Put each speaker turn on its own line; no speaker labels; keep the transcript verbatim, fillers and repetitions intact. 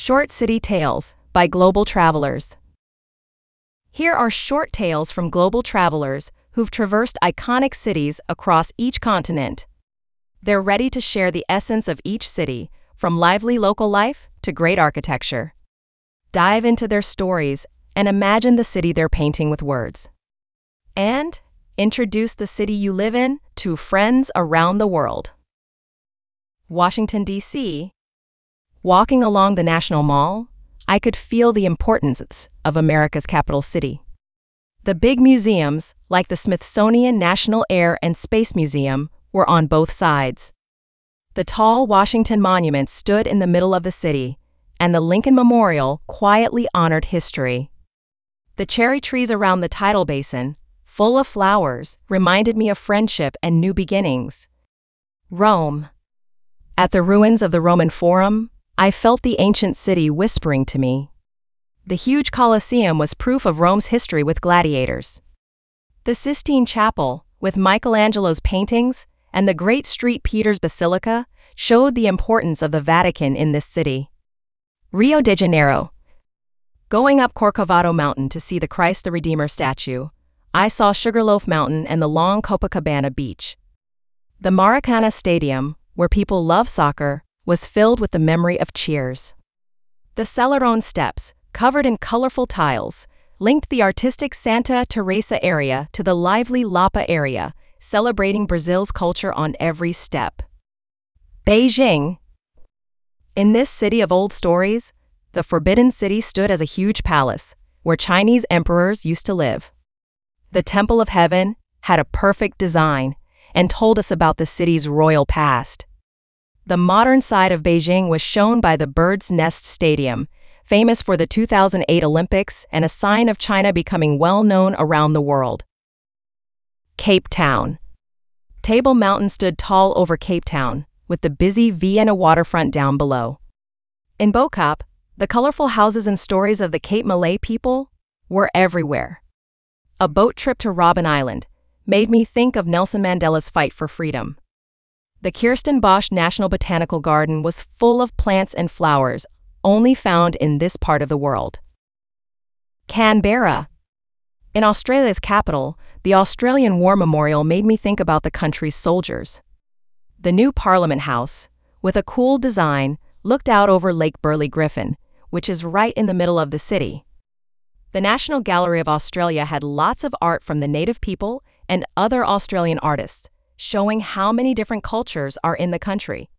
Short City Tales by Global Travelers. Here are short tales from global travelers who've traversed iconic cities across each continent. They're ready to share the essence of each city, from lively local life to great architecture. Dive into their stories and imagine the city they're painting with words. And introduce the city you live in to friends around the world. Washington, D C Walking along the National Mall, I could feel the importance of America's capital city. The big museums, like the Smithsonian National Air and Space Museum, were on both sides. The tall Washington Monument stood in the middle of the city, and the Lincoln Memorial quietly honored history. The cherry trees around the tidal basin, full of flowers, reminded me of friendship and new beginnings. Rome. At the ruins of the Roman Forum, I felt the ancient city whispering to me. The huge Colosseum was proof of Rome's history with gladiators. The Sistine Chapel, with Michelangelo's paintings, and the Great Saint Peter's Basilica showed the importance of the Vatican in this city. Rio de Janeiro. Going up Corcovado Mountain to see the Christ the Redeemer statue, I saw Sugarloaf Mountain and the long Copacabana beach. The Maracana Stadium, where people love soccer, was filled with the memory of cheers. The Celerón Steps, covered in colorful tiles, linked the artistic Santa Teresa area to the lively Lapa area, celebrating Brazil's culture on every step. Beijing. In this city of old stories, the Forbidden City stood as a huge palace, where Chinese emperors used to live. The Temple of Heaven had a perfect design and told us about the city's royal past. The modern side of Beijing was shown by the Bird's Nest Stadium, famous for the two thousand eight Olympics and a sign of China becoming well known around the world. Cape Town. Table Mountain stood tall over Cape Town, with the busy Vienna waterfront down below. In Bo-Kaap, the colorful houses and stories of the Cape Malay people were everywhere. A boat trip to Robben Island made me think of Nelson Mandela's fight for freedom. The Kirstenbosch National Botanical Garden was full of plants and flowers only found in this part of the world. Canberra. In Australia's capital, the Australian War Memorial made me think about the country's soldiers. The new Parliament House, with a cool design, looked out over Lake Burley Griffin, which is right in the middle of the city. The National Gallery of Australia had lots of art from the native people and other Australian artists, showing how many different cultures are in the country.